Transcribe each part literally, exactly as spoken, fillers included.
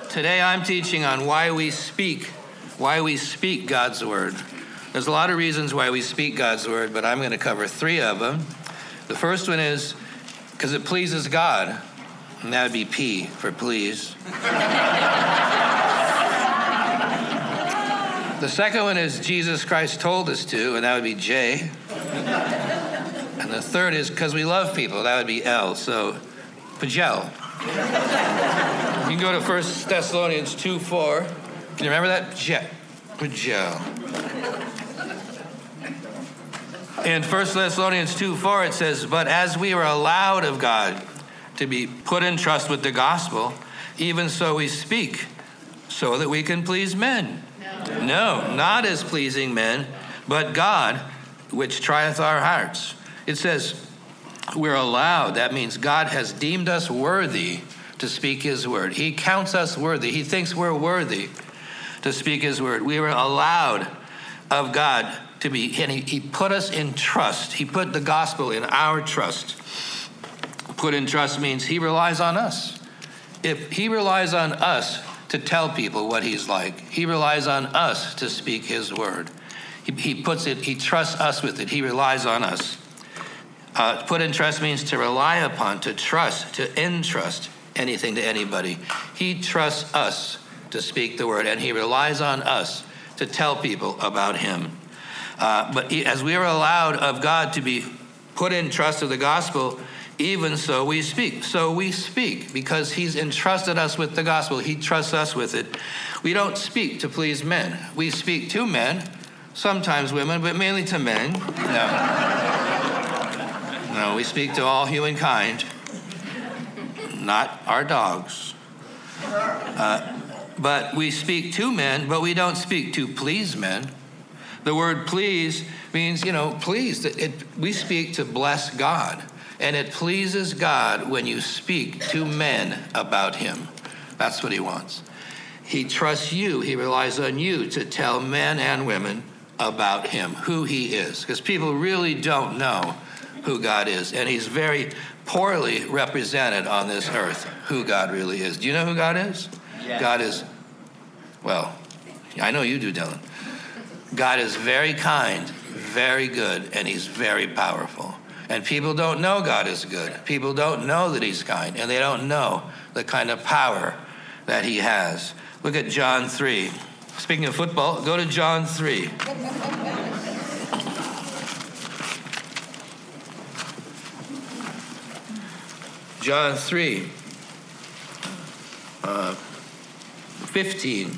Today I'm teaching on why we speak, why we speak God's word. There's a lot of reasons why we speak God's word, but I'm going to cover three of them. The first one is because it pleases God, and that would be P for please. The second one is Jesus Christ told us to, and that would be J. And the third is because we love people, that would be L, so Pagel. You can go to First Thessalonians two four. Can you remember that? Pagel. Pagel. In First Thessalonians two four, it says, but as we were allowed of God to be put in trust with the gospel, even so we speak, so that we can please men. No, no not as pleasing men, but God, which trieth our hearts. It says, we're allowed. That means God has deemed us worthy to speak his word. He counts us worthy. He thinks we're worthy to speak his word. We were allowed of God to be, and he, he put us in trust. He put the gospel in our trust. Put in trust means he relies on us. If he relies on us to tell people what he's like, he relies on us to speak his word. He, he puts it, he trusts us with it. He relies on us. Uh, put in trust means to rely upon, to trust, to entrust anything to anybody. He trusts us to speak the word, and he relies on us to tell people about him. Uh, but he, as we are allowed of God to be put in trust of the gospel, even so we speak. So we speak because he's entrusted us with the gospel. He trusts us with it. We don't speak to please men. We speak to men, sometimes women, but mainly to men. No. No, we speak to all humankind, not our dogs. Uh, but we speak to men, but we don't speak to please men. The word please means, you know, please. It, we speak to bless God. And it pleases God when you speak to men about him. That's what he wants. He trusts you. He relies on you to tell men and women about him, who he is. Because people really don't know who God is. And he's very poorly represented on this earth, who God really is. Do you know who God is? Yes. God is, well, I know you do, Dylan. God is very kind, very good, and he's very powerful. And people don't know God is good. People don't know that he's kind, and they don't know the kind of power that he has. Look at John three. Speaking of football, go to John three. John three, uh, fifteen.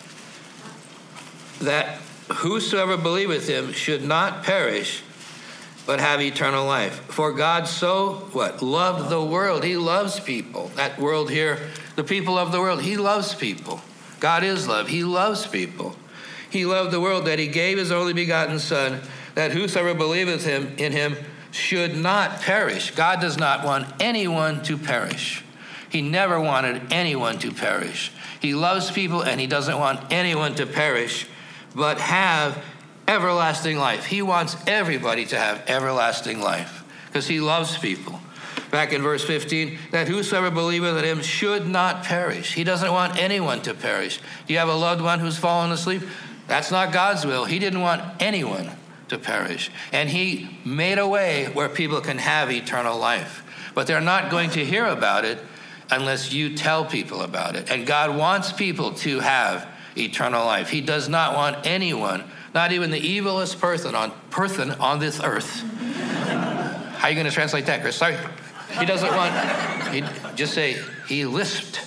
That whosoever believeth him should not perish, but have eternal life. For God so, what, loved the world. He loves people. That world here, the people of the world, he loves people. God is love. He loves people. He loved the world that he gave his only begotten Son, that whosoever believeth him in him should not perish. God does not want anyone to perish. He never wanted anyone to perish. He loves people, and he doesn't want anyone to perish, but have everlasting life. He wants everybody to have everlasting life because he loves people. Back in verse fifteen, that whosoever believeth in him should not perish. He doesn't want anyone to perish. Do you have a loved one who's fallen asleep? That's not God's will. He didn't want anyone to perish. And he made a way where people can have eternal life. But they're not going to hear about it unless you tell people about it. And God wants people to have eternal life. He does not want anyone, not even the evilest person on person on this earth. How are you going to translate that, Chris? Sorry. He doesn't want, he, just say, he lisped.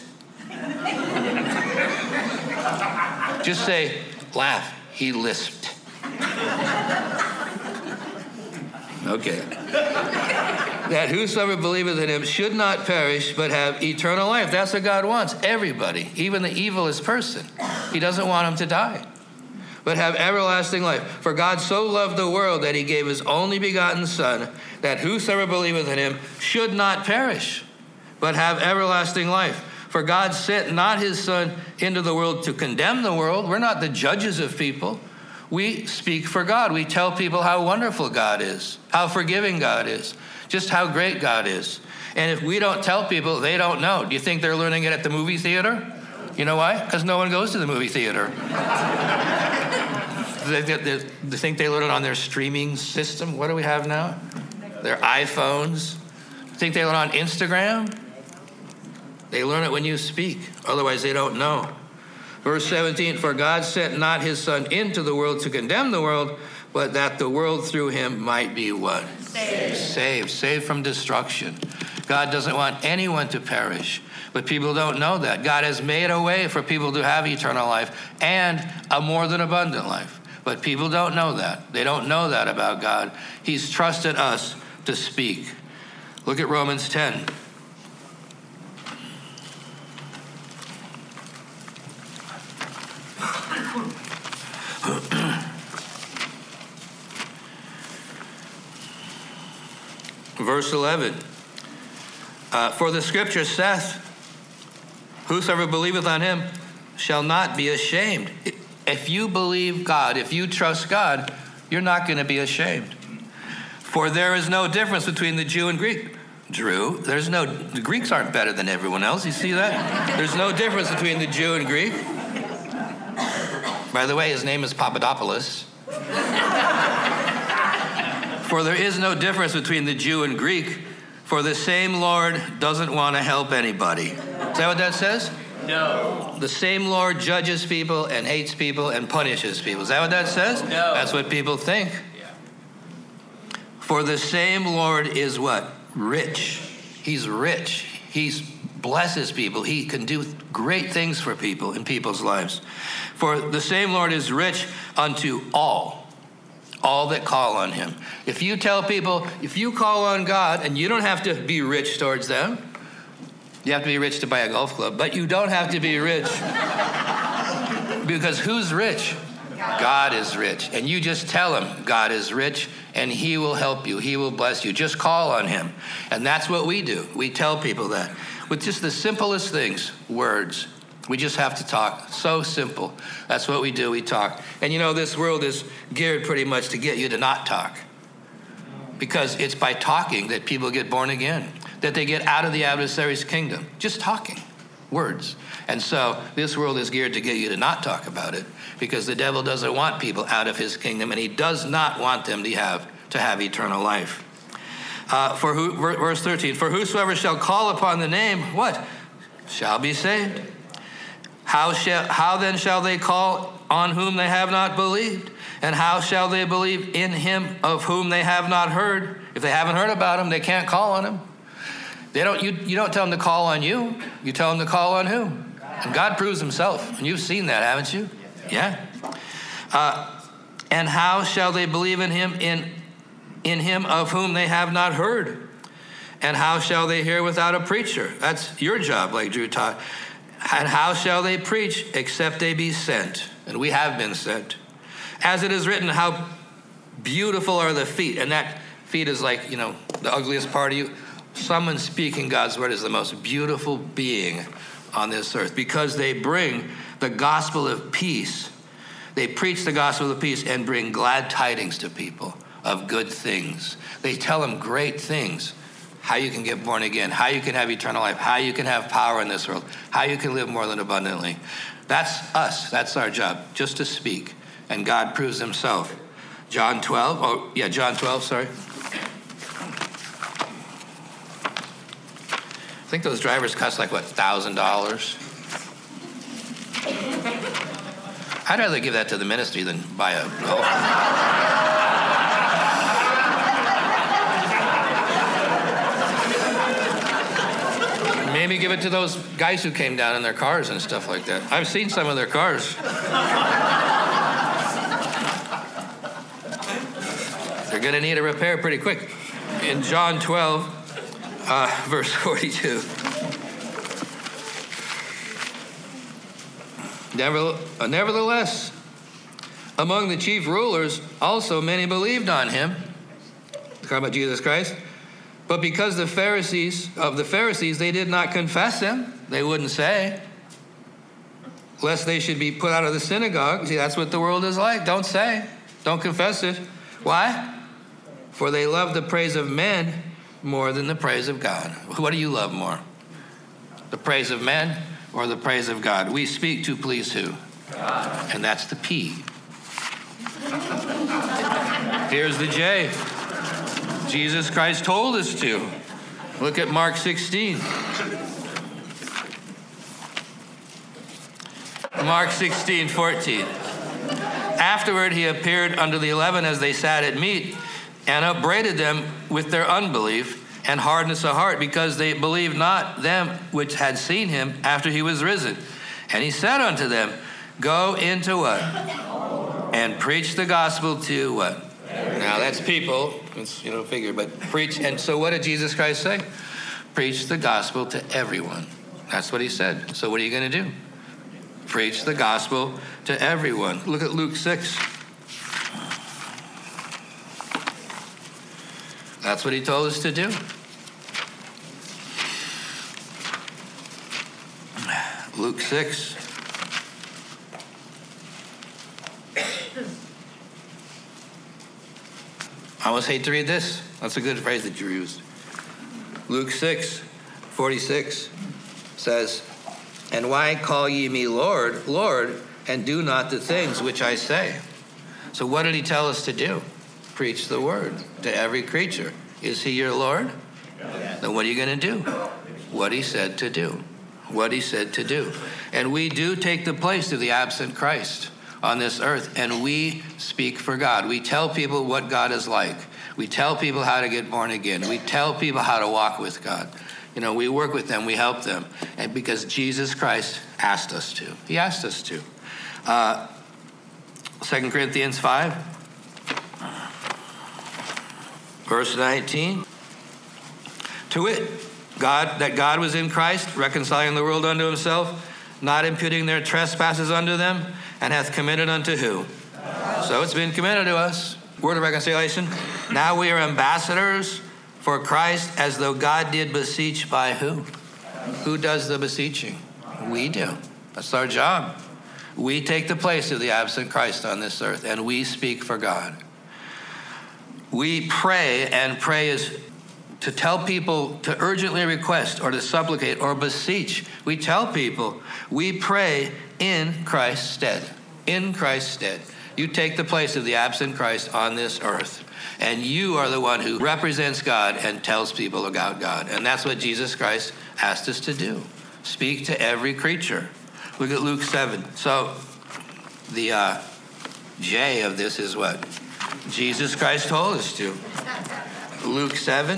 Just say, laugh, he lisped. Okay. That whosoever believeth in him should not perish, but have eternal life. That's what God wants. Everybody, even the evilest person. He doesn't want him to die, but have everlasting life. For God so loved the world that he gave his only begotten Son, that whosoever believeth in him should not perish, but have everlasting life. For God sent not his Son into the world to condemn the world. We're not the judges of people. We speak for God. We tell people how wonderful God is, how forgiving God is, just how great God is. And if we don't tell people, they don't know. Do you think they're learning it at the movie theater? You know why? Because no one goes to the movie theater. they, they, they, they think they learn it on their streaming system. What do we have now? Their iPhones. Think they learn on Instagram? They learn it when you speak. Otherwise, they don't know. Verse seventeen, for God sent not his Son into the world to condemn the world, but that the world through him might be what? Saved. Saved. Saved from destruction. God doesn't want anyone to perish, but people don't know that. God has made a way for people to have eternal life and a more than abundant life. But people don't know that. They don't know that about God. He's trusted us to speak. Look at Romans ten. Verse eleven. Uh, for the scripture saith, whosoever believeth on him shall not be ashamed. If you believe God, if you trust God, you're not going to be ashamed. For there is no difference between the Jew and Greek. Drew, there's no, the Greeks aren't better than everyone else. You see that? There's no difference between the Jew and Greek. By the way, his name is Papadopoulos. For there is no difference between the Jew and Greek, for the same Lord doesn't want to help anybody. Is that what that says? No. The same Lord judges people and hates people and punishes people. Is that what that says? No. That's what people think. Yeah. For the same Lord is what? Rich. He's rich. He blesses people. He can do great things for people in people's lives. For the same Lord is rich unto all. All that call on him. If you tell people, if you call on God, and you don't have to be rich towards them, you have to be rich to buy a golf club, but you don't have to be rich. Because who's rich? God is rich. And you just tell him God is rich, and he will help you. He will bless you. Just call on him. And that's what we do. We tell people that. With just the simplest things, words. We just have to talk. So simple. That's what we do. We talk. And you know, this world is geared pretty much to get you to not talk. Because it's by talking that people get born again, that they get out of the adversary's kingdom. Just talking. Words. And so this world is geared to get you to not talk about it, because the devil doesn't want people out of his kingdom, and he does not want them to have to have eternal life. Uh, for who, verse thirteen, for whosoever shall call upon the name, what? Shall be saved. How shall how then shall they call on whom they have not believed? And how shall they believe in him of whom they have not heard? If they haven't heard about him, they can't call on him. They don't. You, you don't tell them to call on you. You tell them to call on who? And God proves himself. And you've seen that, haven't you? Yeah. Uh, and how shall they believe in him in in him of whom they have not heard? And how shall they hear without a preacher? That's your job, like Drew taught. And how shall they preach except they be sent? And we have been sent. As it is written, how beautiful are the feet. And that feet is like, you know, the ugliest part of you. Someone speaking God's word is the most beautiful being on this earth, because they bring the gospel of peace. They preach the gospel of peace and bring glad tidings to people of good things. They tell them great things. How you can get born again, how you can have eternal life, how you can have power in this world, how you can live more than abundantly. That's us. That's our job, just to speak. And God proves himself. John twelve, oh yeah, John twelve, sorry. I think those drivers cost like, what, one thousand dollars? I'd rather give that to the ministry than buy a golf. Maybe give it to those guys who came down in their cars and stuff like that. I've seen some of their cars. They're going to need a repair pretty quick. In John twelve, uh, verse forty-two. Nevertheless, among the chief rulers also many believed on him. Talking about Jesus Christ. But because the Pharisees, of the Pharisees, they did not confess him, they wouldn't say, lest they should be put out of the synagogue. See, that's what the world is like. Don't say. Don't confess it. Why? For they love the praise of men more than the praise of God. What do you love more? The praise of men or the praise of God. We speak to please who? God. And that's the P. Here's the J. Jesus Christ told us to. Look at Mark sixteen. Mark sixteen, fourteen. Afterward, he appeared unto the eleven as they sat at meat, and upbraided them with their unbelief and hardness of heart, because they believed not them which had seen him after he was risen. And he said unto them, go into what? And preach the gospel to what? Now that's people, it's, you know, figure, but preach. And so what did Jesus Christ say? Preach the gospel to everyone. That's what he said. So what are you going to do? Preach the gospel to everyone. Look at Luke six. That's what he told us to do. Luke six. I almost hate to read this. That's a good phrase that you used. Luke six, forty-six says, and why call ye me Lord, Lord, and do not the things which I say? So what did he tell us to do? Preach the word to every creature. Is he your Lord? Yes. Then what are you going to do? What he said to do. What he said to do. And we do take the place of the absent Christ on this earth, and we speak for God. We tell people what God is like. We tell people how to get born again. We tell people how to walk with God. You know, we work with them, we help them, and because Jesus Christ asked us to. He asked us to. Uh, Second Corinthians five, verse nineteen. To wit, God, that God was in Christ, reconciling the world unto himself, not imputing their trespasses unto them, and hath committed unto who? God. So it's been committed to us. Word of reconciliation. Now we are ambassadors for Christ, as though God did beseech by who? Who does the beseeching? We do. That's our job. We take the place of the absent Christ on this earth, and we speak for God. We pray, and pray is to tell people to urgently request or to supplicate or beseech. We tell people we pray in Christ's stead. In Christ's stead. You take the place of the absent Christ on this earth. And you are the one who represents God and tells people about God. And that's what Jesus Christ asked us to do. Speak to every creature. Look at Luke seven. So the uh, J of this is what? Jesus Christ told us to. Luke seven.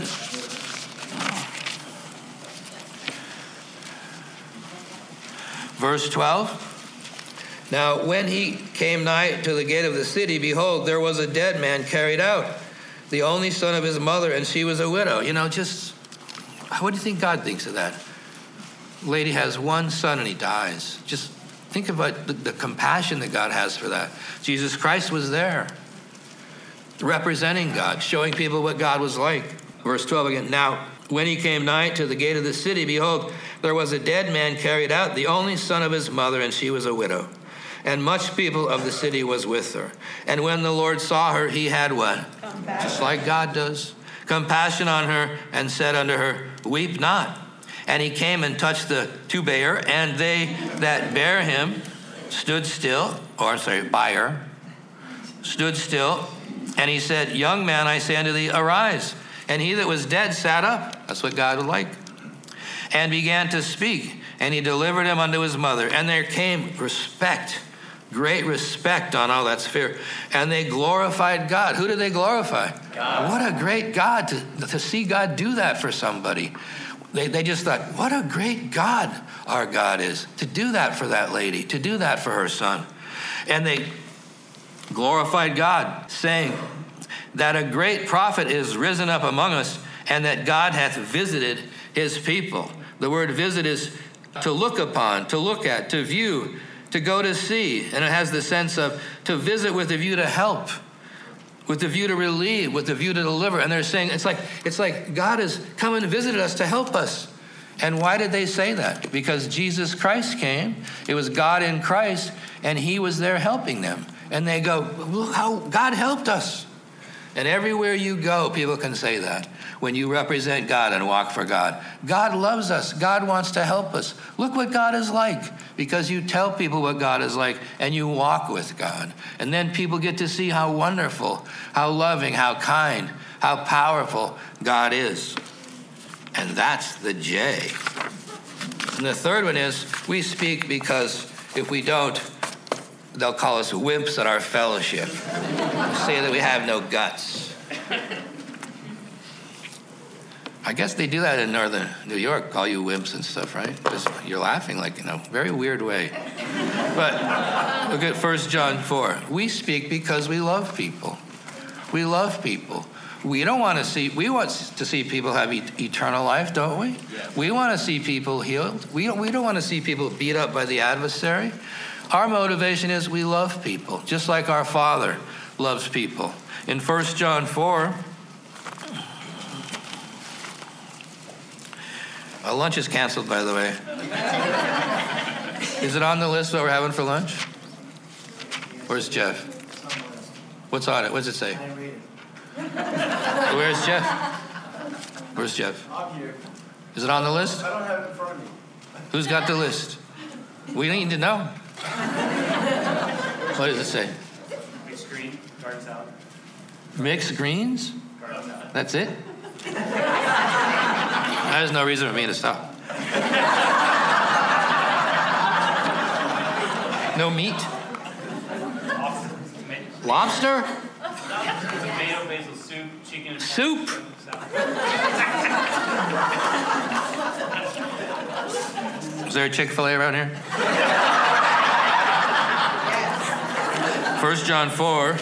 Verse twelve. Now when he came nigh to the gate of the city, behold, there was a dead man carried out, the only son of his mother, and she was a widow. You know, just, what do you think God thinks of that? Lady has one son and he dies. Just think about the, the compassion that God has for that. Jesus Christ was there, representing God, showing people what God was like. Verse twelve again. Now, when he came nigh to the gate of the city, behold, there was a dead man carried out, the only son of his mother, and she was a widow. And much people of the city was with her. And when the Lord saw her, he had what? Compassion. Just like God does. Compassion on her, and said unto her, weep not. And he came and touched the to bear, and they that bare him stood still, or sorry, by her, stood still. And he said, young man, I say unto thee, arise. And he that was dead sat up. That's what God would like. And began to speak. And he delivered him unto his mother. And there came respect, great respect on all that's fear. And they glorified God. Who did they glorify? God. What a great God to, to see God do that for somebody. They, they just thought, what a great God our God is, to do that for that lady, to do that for her son. And they glorified God, saying that a great prophet is risen up among us, and that God hath visited his people. The word visit is to look upon, to look at, to view, to go to see. And it has the sense of to visit with a view to help, with the view to relieve, with the view to deliver. And they're saying, it's like, it's like God has come and visited us to help us. And why did they say that? Because Jesus Christ came. It was God in Christ, and he was there helping them. And they go, look how God helped us. And everywhere you go, people can say that. when you represent God and walk for God. God loves us. God wants to help us. Look what God is like, because you tell people what God is like and you walk with God. And then people get to see how wonderful, how loving, how kind, how powerful God is. And that's the J. And the third one is we speak because if we don't, they'll call us wimps at our fellowship. Say that we have no guts. I guess they do that in northern New York, call you wimps and stuff, right? Just, you're laughing like, in a very weird way. But look at First John four. We speak because we love people. We love people. We don't want to see, we want to see people have e- eternal life, don't we? Yes. We want to see people healed. We don't, we don't want to see people beat up by the adversary. Our motivation is we love people, just like our Father loves people. In First John four, uh, lunch is canceled, by the way. Is it on the list what we're having for lunch? Where's Jeff? What's on it? What does it say? Where's Jeff? Where's Jeff? I'm here. Is it on the list? I don't have it in front of me. Who's got the list? We need to know. What does it say? Mixed green, garden salad. Mixed greens? Garden salad. That's it? There's no reason for me to stop. No meat? Lobster? Tomato, basil soup, chicken. Soup? Is there a Chick-fil-A around here? First John four,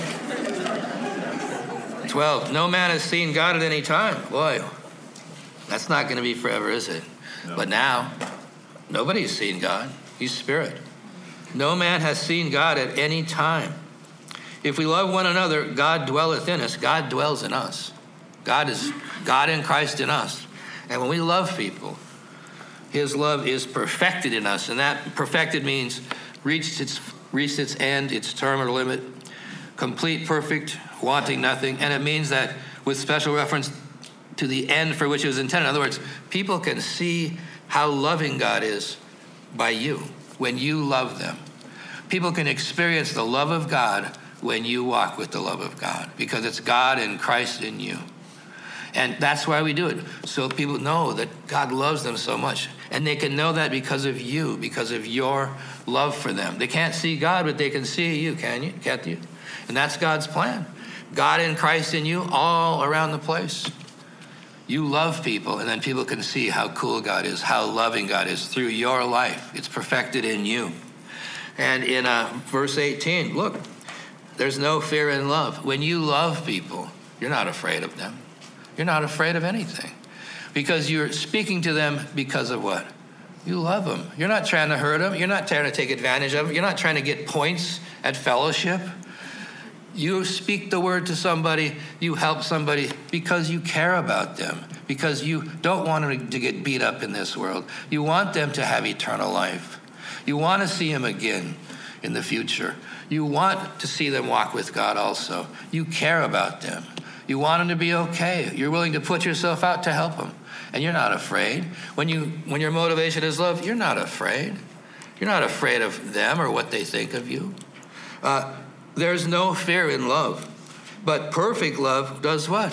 twelve. No man has seen God at any time. Boy, that's not going to be forever, is it? No. But now, nobody's seen God. He's spirit. No man has seen God at any time. If we love one another, God dwelleth in us. God dwells in us. God is God in Christ in us. And when we love people, his love is perfected in us. And that perfected means reached its, reached its end, its term or limit, complete, perfect, wanting nothing. And it means that with special reference to the end for which it was intended. In other words, people can see how loving God is by you when you love them. People can experience the love of God when you walk with the love of God, because it's God and Christ in you. And that's why we do it, so people know that God loves them so much. And they can know that because of you, because of your love for them. They can't see God, but they can see you, can you? Can't you? And that's God's plan. God and Christ in you all around the place. You love people, and then people can see how cool God is, how loving God is through your life. It's perfected in you. And in uh, verse eighteen, look, there's no fear in love. When you love people, you're not afraid of them. You're not afraid of anything, because you're speaking to them because of what? You love them. You're not trying to hurt them. You're not trying to take advantage of them. You're not trying to get points at fellowship. You speak the word to somebody, you help somebody because you care about them, because you don't want them to get beat up in this world. You want them to have eternal life. You want to see him again in the future. You want to see them walk with God also. You care about them. You want them to be okay. You're willing to put yourself out to help them. And you're not afraid. When you when your motivation is love, you're not afraid. You're not afraid of them or what they think of you. Uh, there's no fear in love. But perfect love does what?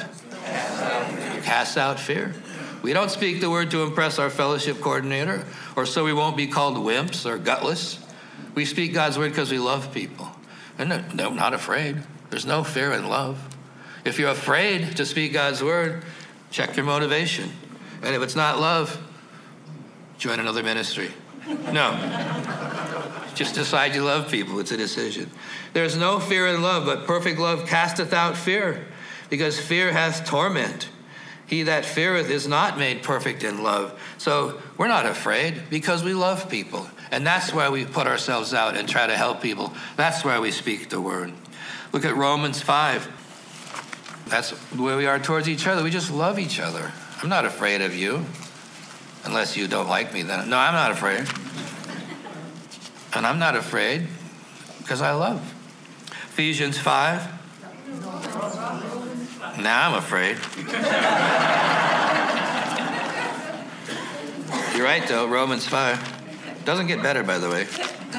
Casts out fear. We don't speak the word to impress our fellowship coordinator or so we won't be called wimps or gutless. We speak God's word because we love people. And no, no, not afraid. There's no fear in love. If you're afraid to speak God's word, check your motivation. And if it's not love, join another ministry. No. Just decide you love people. It's a decision. There's no fear in love, but perfect love casteth out fear, because fear hath torment. He that feareth is not made perfect in love. So we're not afraid because we love people. And that's why we put ourselves out and try to help people. That's why we speak the word. Look at Romans five. That's the way we are towards each other. We just love each other. I'm not afraid of you. Unless you don't like me, then. No, I'm not afraid. And I'm not afraid because I love. Ephesians five. Now I'm afraid. You're right, though. Romans five. Doesn't get better, by the way.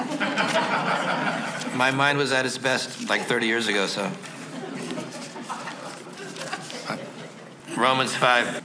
My mind was at its best like thirty years ago, so. Romans five,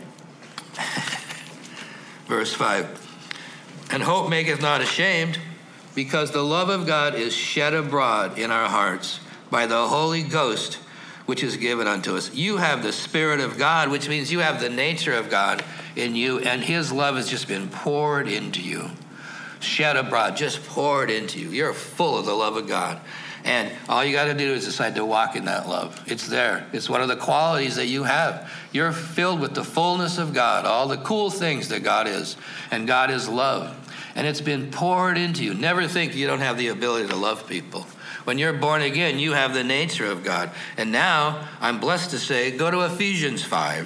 verse five. And hope maketh not ashamed, because the love of God is shed abroad in our hearts by the Holy Ghost, which is given unto us. You have the Spirit of God, which means you have the nature of God in you, and his love has just been poured into you. Shed abroad, just poured into you. You're full of the love of God. And all you got to do is decide to walk in that love. It's there. It's one of the qualities that you have. You're filled with the fullness of God, all the cool things that God is. And God is love. And it's been poured into you. Never think you don't have the ability to love people. When you're born again, you have the nature of God. And now, I'm blessed to say, go to Ephesians five.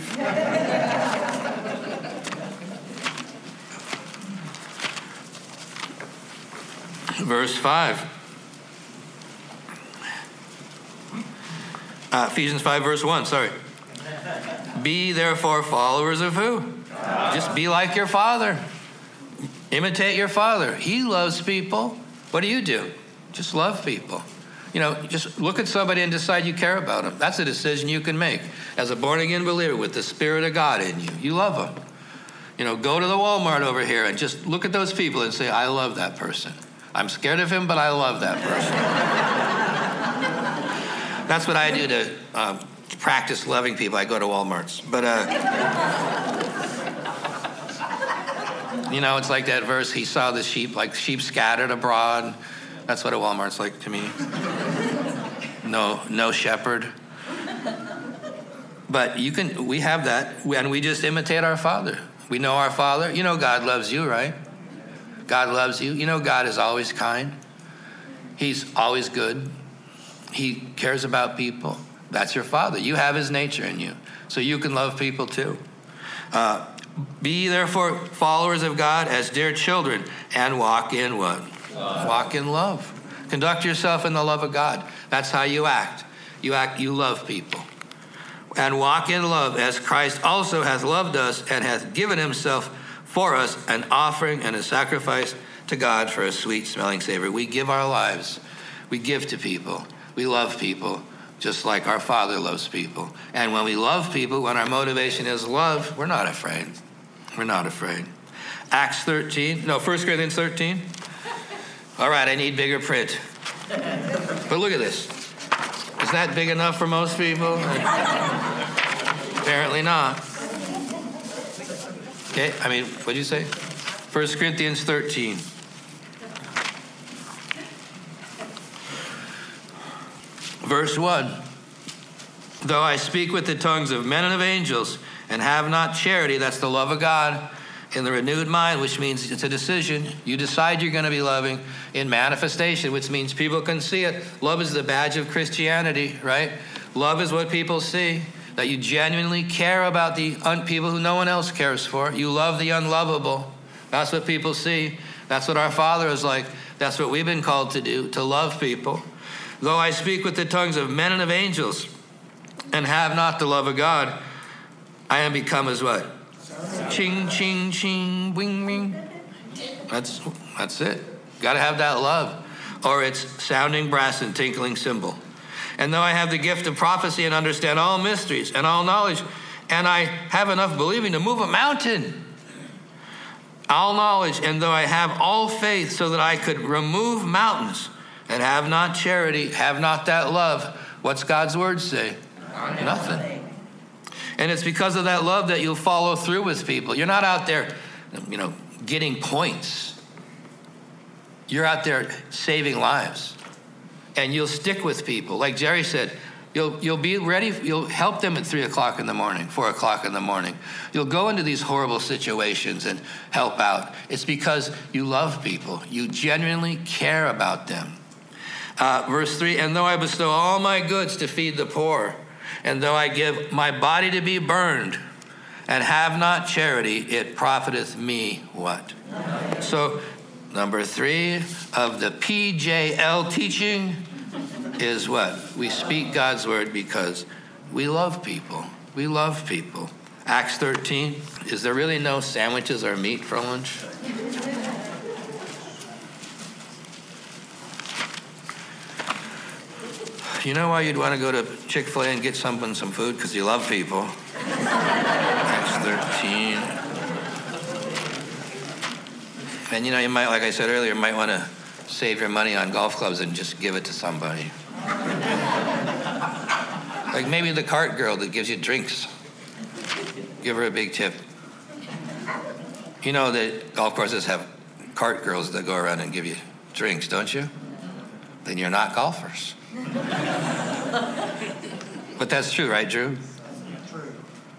Verse five. Uh, Ephesians five, verse one, sorry. Be therefore followers of who? Just be like your Father. Imitate your Father. He loves people. What do you do? Just love people. You know, just look at somebody and decide you care about them. That's a decision you can make. As a born-again believer with the Spirit of God in you, you love them. You know, go to the Walmart over here and just look at those people and say, I love that person. I'm scared of him, but I love that person. That's what I do to um, practice loving people. I go to Walmarts. But, uh, you know, it's like that verse, he saw the sheep, like sheep scattered abroad. That's what a Walmart's like to me. No, no shepherd. But you can, we have that, and we just imitate our Father. We know our Father. You know God loves you, right? God loves you. You know God is always kind. He's always good. He cares about people. That's your Father. You have his nature in you. So you can love people too. Uh, be therefore followers of God as dear children, and walk in what? Love. Walk in love. Conduct yourself in the love of God. That's how you act. You act, you love people. And walk in love as Christ also hath loved us and hath given himself for us an offering and a sacrifice to God for a sweet smelling savor. We give our lives. We give to people. We love people just like our Father loves people. And when we love people, when our motivation is love, we're not afraid. We're not afraid. Acts thirteen, no, First Corinthians thirteen. All right, I need bigger print. But look at this. Is that big enough for most people? Apparently not. Okay, I mean, what'd you say? First Corinthians thirteen. Verse one, though I speak with the tongues of men and of angels and have not charity, that's the love of God in the renewed mind, which means it's a decision. You decide you're going to be loving in manifestation, which means people can see it. Love is the badge of Christianity, right? Love is what people see, that you genuinely care about the un- people who no one else cares for. You love the unlovable. That's what people see. That's what our Father is like. That's what we've been called to do, to love people. Though I speak with the tongues of men and of angels and have not the love of God, I am become as what? Ching, ching, ching, wing, wing. That's, that's it. Got to have that love. Or it's sounding brass and tinkling cymbal. And though I have the gift of prophecy and understand all mysteries and all knowledge, and I have enough believing to move a mountain, all knowledge, and though I have all faith so that I could remove mountains, and have not charity, have not that love, what's God's word say? Nothing. Nothing. And it's because of that love that you'll follow through with people. You're not out there, you know, getting points. You're out there saving lives. And you'll stick with people. Like Jerry said, you'll you'll be ready, you'll help them at three o'clock in the morning, four o'clock in the morning. You'll go into these horrible situations and help out. It's because you love people. You genuinely care about them. Uh, verse three, and though I bestow all my goods to feed the poor, and though I give my body to be burned, and have not charity, it profiteth me what? Nothing. So, number three of the P J L teaching is what? We speak God's word because we love people. We love people. Acts thirteen, is there really no sandwiches or meat for lunch? You know why you'd want to go to Chick-fil-A and get someone some food? Because you love people. Acts thirteen. And you know, you might, like I said earlier, you might want to save your money on golf clubs and just give it to somebody. Like maybe the cart girl that gives you drinks. Give her a big tip. You know that golf courses have cart girls that go around and give you drinks, don't you? Then you're not golfers. But that's true, right, Drew? True.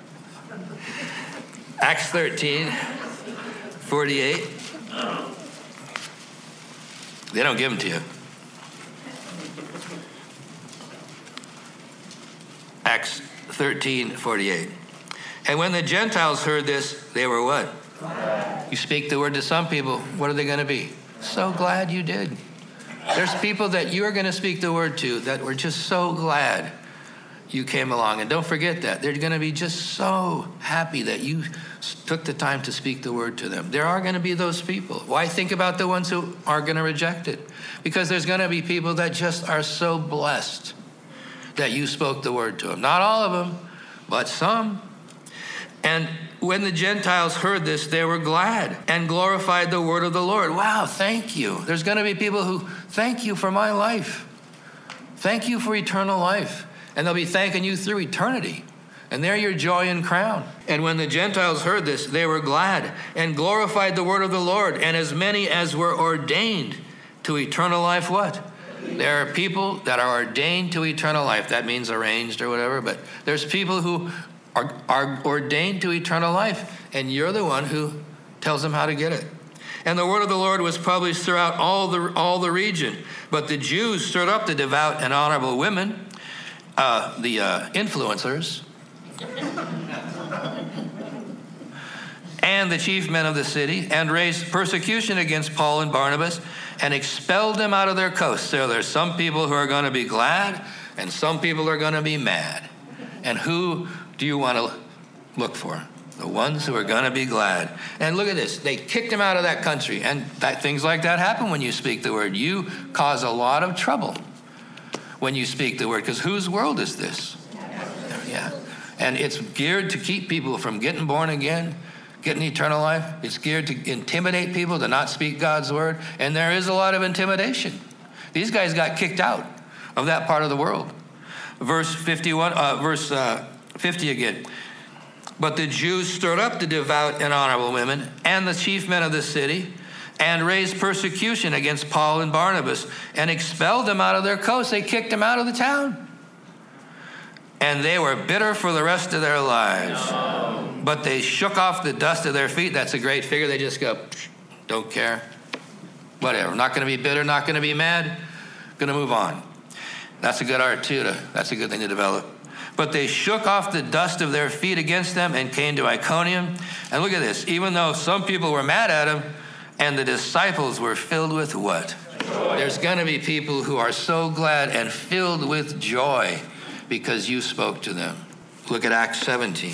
Acts thirteen, forty-eight. They don't give them to you. Acts thirteen, forty-eight. And when the Gentiles heard this, they were what? Glad. You speak the word to some people, what are they going to be? So glad you did. There's people that you're going to speak the word to that were just so glad you came along. And don't forget that. They're going to be just so happy that you took the time to speak the word to them. There are going to be those people. Why think about the ones who are going to reject it? Because there's going to be people that just are so blessed that you spoke the word to them. Not all of them, but some. And when the Gentiles heard this, they were glad and glorified the word of the Lord. Wow, thank you. There's going to be people who, thank you for my life. Thank you for eternal life. And they'll be thanking you through eternity. And they're your joy and crown. And when the Gentiles heard this, they were glad and glorified the word of the Lord. And as many as were ordained to eternal life, what? There are people that are ordained to eternal life. That means arranged or whatever. But there's people who are, are ordained to eternal life. And you're the one who tells them how to get it. And the word of the Lord was published throughout all the, all the region. But the Jews stirred up the devout and honorable women, uh, the uh, influencers, and the chief men of the city, and raised persecution against Paul and Barnabas, and expelled them out of their coasts. So there's some people who are going to be glad, and some people are going to be mad. And who do you want to look for? The ones who are going to be glad. And look at this. They kicked them out of that country. And that, things like that happen when you speak the word. You cause a lot of trouble when you speak the word. Because whose world is this? Yeah. And it's geared to keep people from getting born again, getting eternal life. It's geared to intimidate people to not speak God's word. And there is a lot of intimidation. These guys got kicked out of that part of the world. Verse fifty-one, uh, verse uh, fifty again. But the Jews stirred up the devout and honorable women and the chief men of the city, and raised persecution against Paul and Barnabas, and expelled them out of their coasts. They kicked them out of the town. And they were bitter for the rest of their lives. No. But they shook off the dust of their feet. That's a great figure. They just go, don't care. Whatever. Not going to be bitter, not going to be mad. Going to move on. That's a good art, too. To, that's a good thing to develop. But they shook off the dust of their feet against them and came to Iconium. And look at this. Even though some people were mad at them, and the disciples were filled with what? Joy. There's going to be people who are so glad and filled with joy because you spoke to them. Look at Acts seventeen.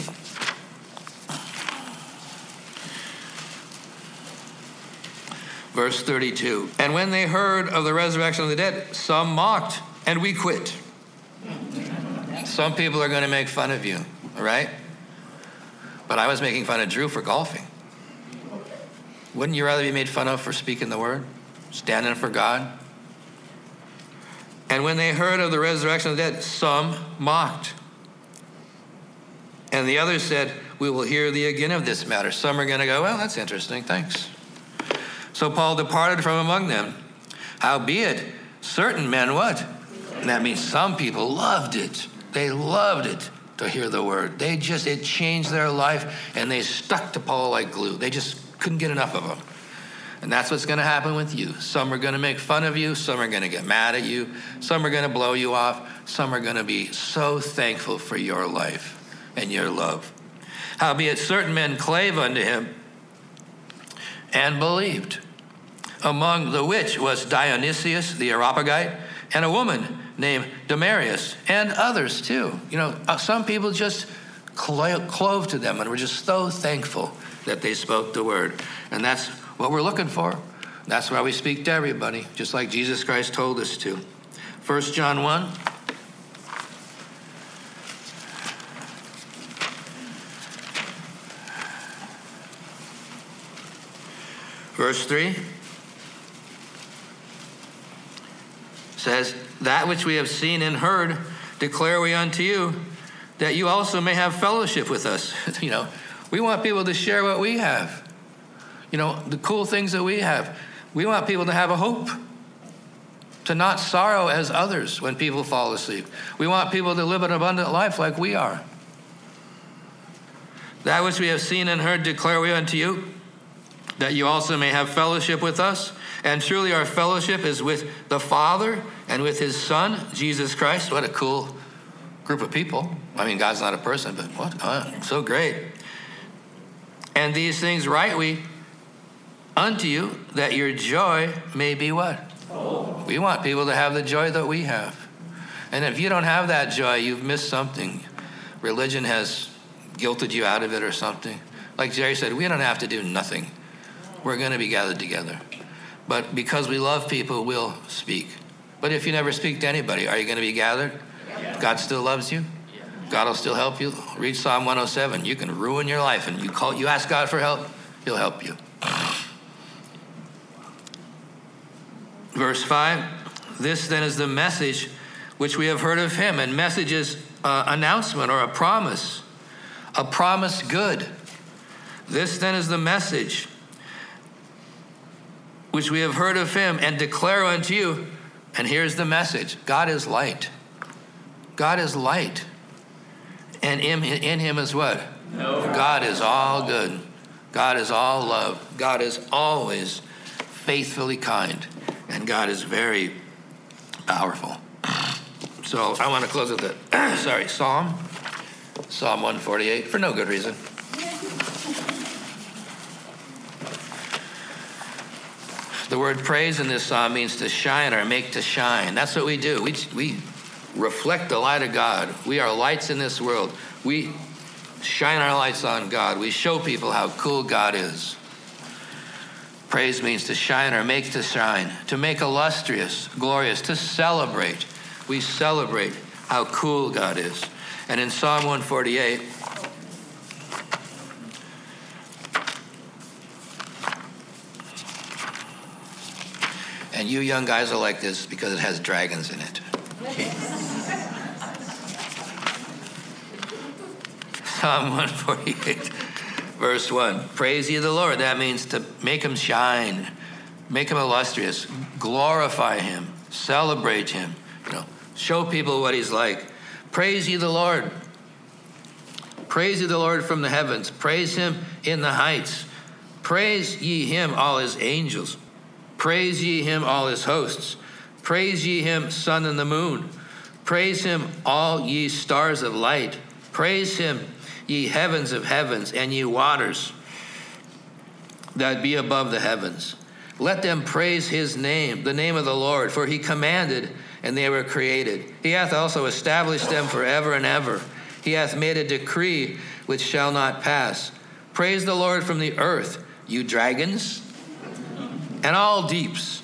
Verse thirty-two. And when they heard of the resurrection of the dead, some mocked, and we quit. Some people are going to make fun of you, all right? But I was making fun of Drew for golfing. Wouldn't you rather be made fun of for speaking the word, standing for God? And when they heard of the resurrection of the dead, some mocked. And the others said, we will hear thee again of this matter. Some are going to go, well, that's interesting, thanks. So Paul departed from among them. Howbeit, certain men what? And that means some people loved it. They loved it to hear the word. They just, it changed their life, and they stuck to Paul like glue. They just couldn't get enough of him. And that's what's going to happen with you. Some are going to make fun of you. Some are going to get mad at you. Some are going to blow you off. Some are going to be so thankful for your life and your love. Howbeit certain men clave unto him and believed, among the which was Dionysius the Areopagite, and a woman named Damaris, and others too. You know, some people just clo- clove to them and were just so thankful that they spoke the word. And that's what we're looking for. That's why we speak to everybody, just like Jesus Christ told us to. First John one, Verse three says, that which we have seen and heard declare we unto you, that you also may have fellowship with us. You know, we want people to share what we have. You know, the cool things that we have. We want people to have a hope, to not sorrow as others when people fall asleep. We want people to live an abundant life like we are. That which we have seen and heard declare we unto you, that you also may have fellowship with us. And truly our fellowship is with the Father and with his Son, Jesus Christ. What a cool group of people. I mean, God's not a person, but what? Oh, so great. And these things write we unto you, that your joy may be what? Oh. We want people to have the joy that we have. And if you don't have that joy, you've missed something. Religion has guilted you out of it or something. Like Jerry said, we don't have to do nothing. We're going to be gathered together. But because we love people, we'll speak. But if you never speak to anybody, are you going to be gathered? Yeah. God still loves you. Yeah. God will still help you. Read Psalm one oh seven. You can ruin your life, and you call, you ask God for help, he'll help you. Verse five, this then is the message which we have heard of him. And message is uh, announcement or a promise. A promise good. This then is the message which we have heard of him and declare unto you. And here's the message. God is light. God is light. And in, in him is what? No. God is all good. God is all love. God is always faithfully kind. And God is very powerful. So I want to close with the, sorry, Psalm. Psalm one forty-eight, for no good reason. The word praise in this psalm means to shine or make to shine. That's what we do. We, we reflect the light of God. We are lights in this world. We shine our lights on God. We show people how cool God is. Praise means to shine or make to shine, to make illustrious, glorious, to celebrate. We celebrate how cool God is. And in Psalm one forty-eight, and you young guys will like this because it has dragons in it. Psalm one forty-eight, verse one. Praise ye the Lord. That means to make him shine, make him illustrious, glorify him, celebrate him, you know, show people what he's like. Praise ye the Lord. Praise ye the Lord from the heavens. Praise him in the heights. Praise ye him, all his angels. Praise ye him, all his hosts. Praise ye him, sun and the moon. Praise him, all ye stars of light. Praise him, ye heavens of heavens, and ye waters that be above the heavens. Let them praise his name, the name of the Lord, for he commanded, and they were created. He hath also established them forever and ever. He hath made a decree which shall not pass. Praise the Lord from the earth, you dragons, and all deeps,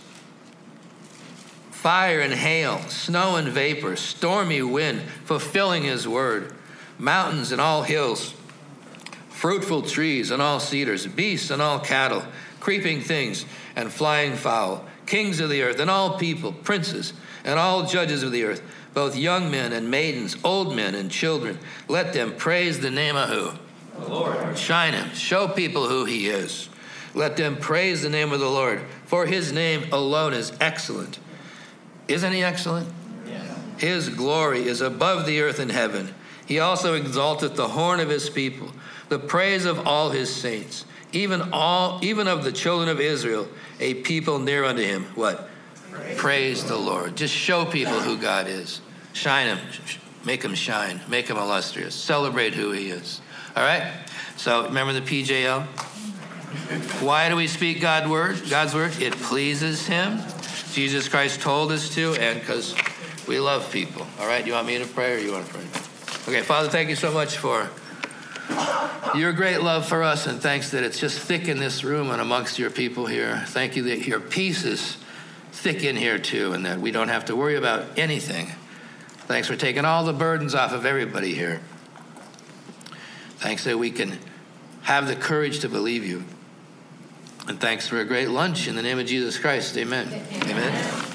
fire and hail, snow and vapor, stormy wind, fulfilling his word, mountains and all hills, fruitful trees and all cedars, beasts and all cattle, creeping things and flying fowl, kings of the earth and all people, princes and all judges of the earth, both young men and maidens, old men and children. Let them praise the name of who? The Lord. Shine him. Show people who he is. Let them praise the name of the Lord, for his name alone is excellent. Isn't he excellent? Yeah. His glory is above the earth and heaven. He also exalteth the horn of his people, the praise of all his saints, even all, even of the children of Israel, a people near unto him. What? Praise, praise the Lord. Just show people who God is. Shine him. Make him shine. Make him illustrious. Celebrate who he is. All right? So remember the P J L? Why do we speak God's word? God's word? It pleases him. Jesus Christ told us to, and because we love people. All right? You want me to pray or you want to pray? Okay, Father, thank you so much for your great love for us, and thanks that it's just thick in this room and amongst your people here. Thank you that your peace is thick in here too, and that we don't have to worry about anything. Thanks for taking all the burdens off of everybody here. Thanks that we can have the courage to believe you. And thanks for a great lunch in the name of Jesus Christ. Amen. Amen.